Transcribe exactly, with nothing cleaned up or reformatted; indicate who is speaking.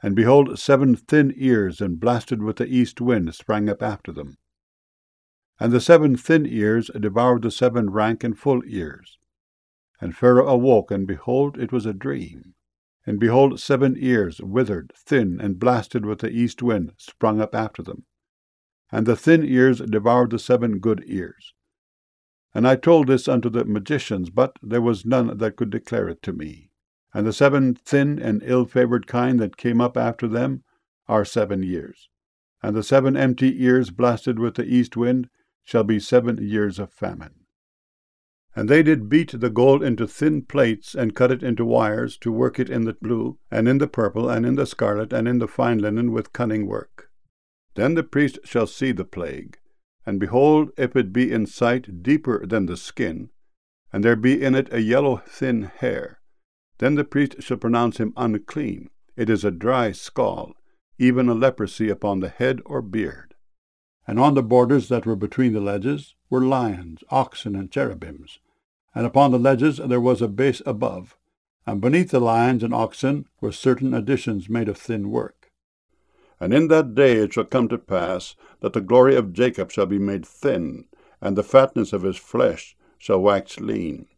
Speaker 1: And behold, seven thin ears, and blasted with the east wind, sprang up after them. And the seven thin ears devoured the seven rank and full ears. And Pharaoh awoke, and behold, it was a dream. And behold, seven ears, withered, thin, and blasted with the east wind, sprung up after them. And the thin ears devoured the seven good ears. And I told this unto the magicians, but there was none that could declare it to me. And the seven thin and ill-favored kine that came up after them are seven years. And the seven empty ears blasted with the east wind shall be seven years of famine. And they did beat the gold into thin plates, and cut it into wires, to work it in the blue, and in the purple, and in the scarlet, and in the fine linen with cunning work. Then the priest shall see the plague, and behold, if it be in sight deeper than the skin, and there be in it a yellow thin hair, then the priest shall pronounce him unclean. It is a dry scald, even a leprosy upon the head or beard. And on the borders that were between the ledges were lions, oxen, and cherubims. And upon the ledges there was a base above, and beneath the lions and oxen were certain additions made of thin work. And in that day it shall come to pass that the glory of Jacob shall be made thin, and the fatness of his flesh shall wax lean.